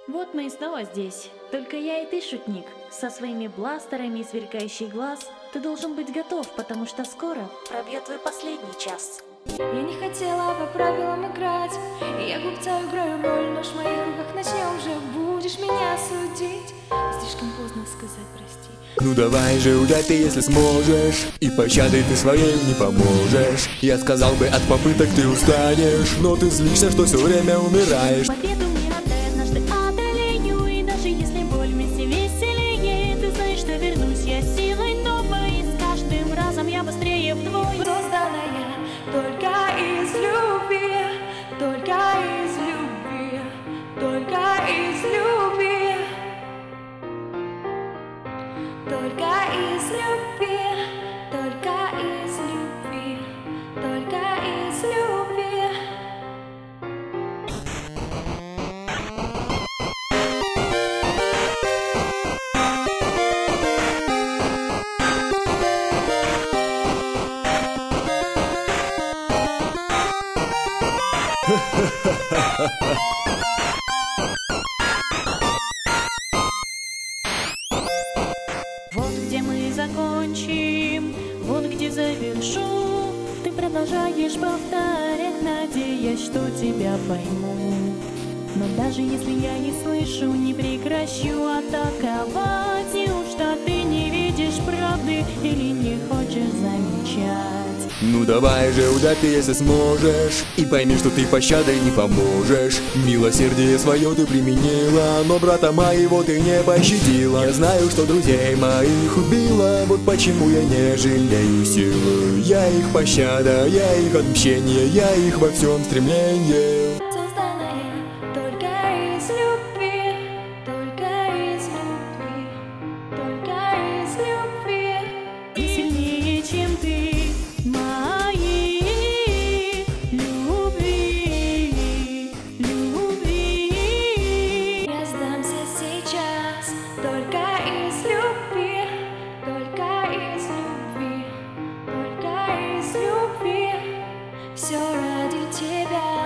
Вот мы и снова здесь. Только я и ты, шутник. Со своими бластерами и сверкающий глаз. Ты должен быть готов, потому что скоро пробьет твой последний час. Я не хотела по правилам играть, и я глупца играю роль. Нож в моих руках, начнем же, будешь меня судить. Слишком поздно сказать прости. Ну давай же, ударь ты, если сможешь, и пощадой ты своей не поможешь. Я сказал бы, от попыток ты устанешь, но ты злишься, что все время умираешь. Победу мне отдай, однажды одолею, и даже если боль вместе веселее, ты знаешь, что вернусь я силой новой, и с каждым разом я быстрее вдвое. Созданная только из любви, только из любви, только из любви, только из любви, только из любви, только из любви. Вот где мы закончим, вот где завершу. Ты продолжаешь повторять, надеясь, что тебя пойму. Но даже если я не слышу, не прекращу атаковать. Неужто ты не видишь правды или не хочешь замечать? Ну давай же, ударь ты, если сможешь, и пойми, что ты пощадой не поможешь. Милосердие свое ты применила, но брата моего ты не пощадила. Я знаю, что друзей моих убила, вот почему я не жалею силы. Я их пощада, я их отмщение, я их во всем стремление. Созданная только из любви, только из любви, только из любви. И сильнее, чем ты, моей любви, любви. Я сдамся сейчас только из любви, только из любви, только из любви. Все ради тебя.